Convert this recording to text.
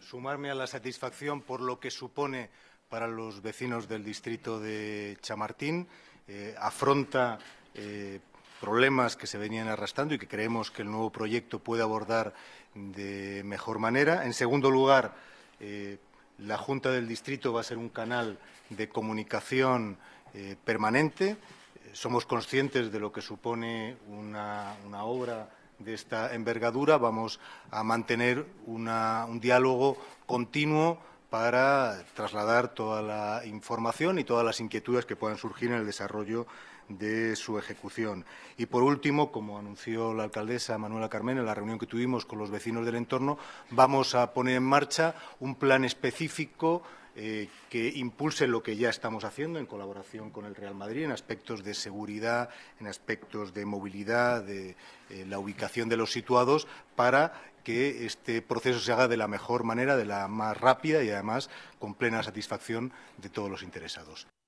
sumarme a la satisfacción por lo que supone para los vecinos del distrito de Chamartín. Afronta problemas que se venían arrastrando y que creemos que el nuevo proyecto puede abordar de mejor manera. En segundo lugar, la Junta del Distrito va a ser un canal de comunicación permanente. Somos conscientes de lo que supone una obra de esta envergadura. Vamos a mantener un diálogo continuo para trasladar toda la información y todas las inquietudes que puedan surgir en el desarrollo de su ejecución. Y, por último, como anunció la alcaldesa Manuela Carmena en la reunión que tuvimos con los vecinos del entorno, vamos a poner en marcha un plan específico que impulse lo que ya estamos haciendo en colaboración con el Real Madrid en aspectos de seguridad, en aspectos de movilidad, de la ubicación de los situados, para que este proceso se haga de la mejor manera, de la más rápida y, además, con plena satisfacción de todos los interesados.